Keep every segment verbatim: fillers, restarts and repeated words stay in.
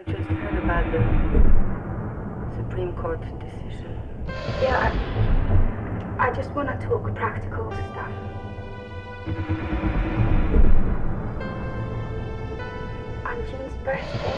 just heard about the Supreme Court decision. Yeah, I, I just want to talk practical stuff. On Jean's birthday,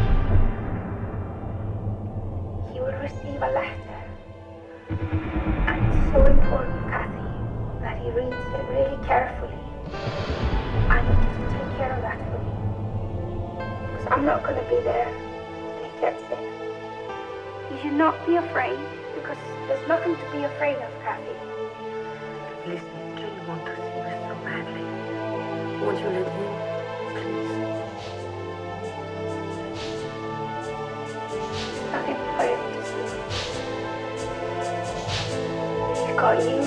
he will receive a letter. And it's so important, Kathy, that he reads it really carefully. I need you to take care of that for me. Because I'm not going to be there when he gets it. You should not be afraid, because there's nothing to be afraid of, Kathy. Listen, Jane wants to see you so badly. Won't you let him? Please. There's nothing for him to see. He's got you.